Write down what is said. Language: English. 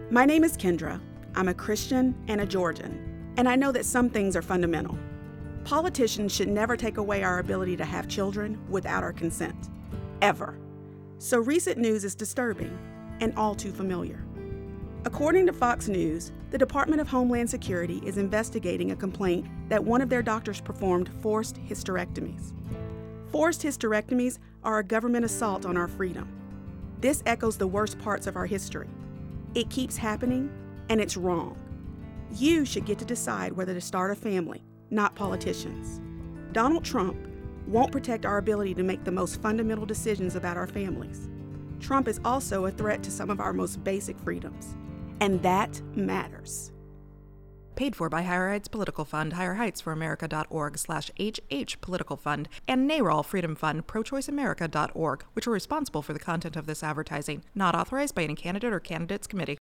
My name is Kendra. I'm a Christian and a Georgian, and I know that some things are fundamental. Politicians should never take away our ability to have children without our consent, ever. So recent news is disturbing and all too familiar. According to Fox News, the Department of Homeland Security is investigating a complaint that one of their doctors performed forced hysterectomies. Forced hysterectomies are a government assault on our freedom. This echoes the worst parts of our history. It keeps happening, and it's wrong. You should get to decide whether to start a family, not politicians. Donald Trump won't protect our ability to make the most fundamental decisions about our families. Trump is also a threat to some of our most basic freedoms, and that matters. Paid for by Higher Heights Political Fund, higherheightsforamerica.org/HH Political Fund, and NARAL Freedom Fund, prochoiceamerica.org, which are responsible for the content of this advertising. Not authorized by any candidate or candidates committee.